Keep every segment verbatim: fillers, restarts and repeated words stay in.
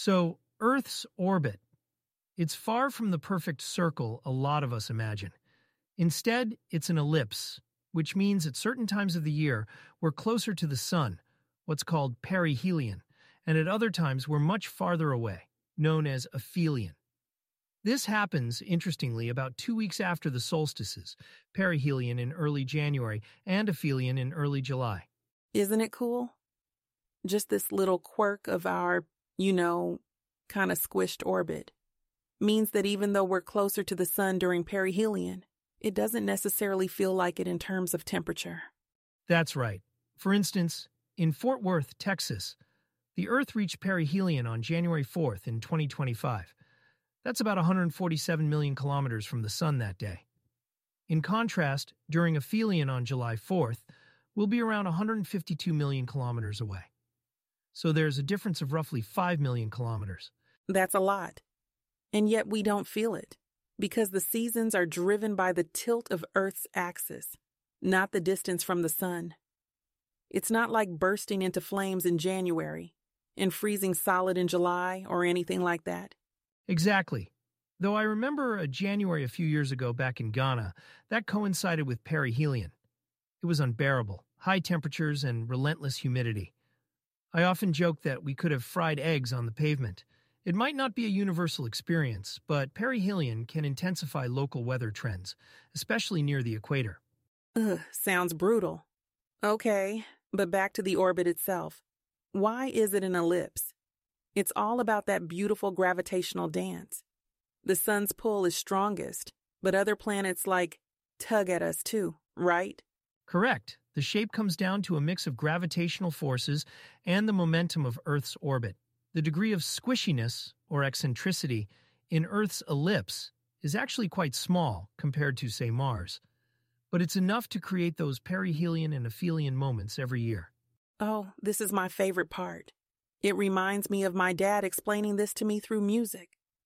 So, Earth's orbit. It's far from the perfect circle a lot of us imagine. Instead, it's an ellipse, which means at certain times of the year we're closer to the sun, what's called perihelion, and at other times we're much farther away, known as aphelion. This happens, interestingly, about two weeks after the solstices, perihelion in early January and aphelion in early July. Isn't it cool? Just this little quirk of our, you know, kind of squished orbit means that even though we're closer to the sun during perihelion, it doesn't necessarily feel like it in terms of temperature. That's right. For instance, in Fort Worth, Texas, the Earth reached perihelion on January fourth in twenty twenty-five. That's about one hundred forty-seven million kilometers from the sun that day. In contrast, during aphelion on July fourth, we'll be around one hundred fifty-two million kilometers away. So there's a difference of roughly five million kilometers. That's a lot. And yet we don't feel it, because the seasons are driven by the tilt of Earth's axis, not the distance from the sun. It's not like bursting into flames in January and freezing solid in July or anything like that. Exactly. Though I remember a January a few years ago back in Ghana, that coincided with perihelion. It was unbearable, high temperatures and relentless humidity. I often joke that we could have fried eggs on the pavement. It might not be a universal experience, but perihelion can intensify local weather trends, especially near the equator. Ugh, sounds brutal. Okay, but back to the orbit itself. Why is it an ellipse? It's all about that beautiful gravitational dance. The sun's pull is strongest, but other planets like tug at us too, right? Correct. The shape comes down to a mix of gravitational forces and the momentum of Earth's orbit. The degree of squishiness, or eccentricity, in Earth's ellipse is actually quite small compared to, say, Mars. But it's enough to create those perihelion and aphelion moments every year. Oh, this is my favorite part. It reminds me of my dad explaining this to me through music.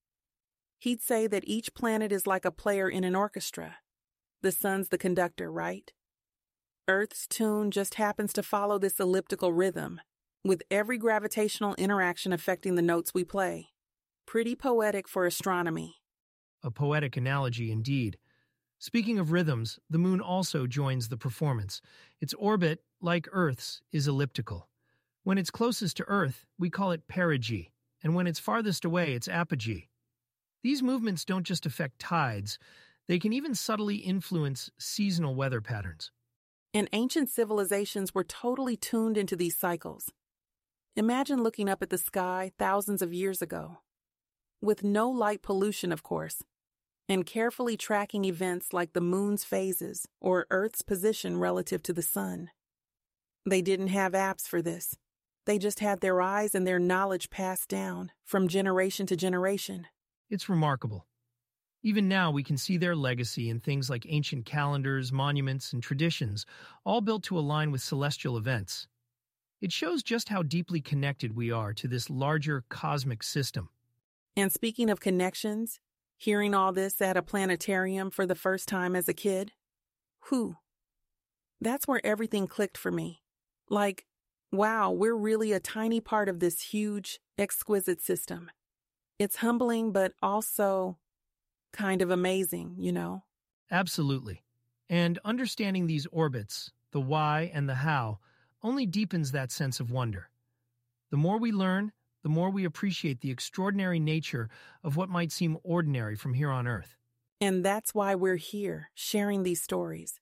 He'd say that each planet is like a player in an orchestra. The sun's the conductor, right? Earth's tune just happens to follow this elliptical rhythm, with every gravitational interaction affecting the notes we play. Pretty poetic for astronomy. A poetic analogy indeed. Speaking of rhythms, the moon also joins the performance. Its orbit, like Earth's, is elliptical. When it's closest to Earth, we call it perigee, and when it's farthest away, it's apogee. These movements don't just affect tides, they can even subtly influence seasonal weather patterns. And ancient civilizations were totally tuned into these cycles. Imagine looking up at the sky thousands of years ago, with no light pollution, of course, and carefully tracking events like the moon's phases or Earth's position relative to the sun. They didn't have apps for this. They just had their eyes and their knowledge passed down from generation to generation. It's remarkable. Even now, we can see their legacy in things like ancient calendars, monuments, and traditions, all built to align with celestial events. It shows just how deeply connected we are to this larger cosmic system. And speaking of connections, hearing all this at a planetarium for the first time as a kid, whew, that's where everything clicked for me. Like, wow, we're really a tiny part of this huge, exquisite system. It's humbling, but also kind of amazing, you know? Absolutely. And understanding these orbits, the why and the how, only deepens that sense of wonder. The more we learn, the more we appreciate the extraordinary nature of what might seem ordinary from here on Earth. And that's why we're here, sharing these stories.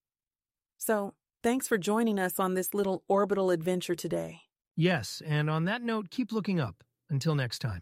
So, thanks for joining us on this little orbital adventure today. Yes, and on that note, keep looking up. Until next time.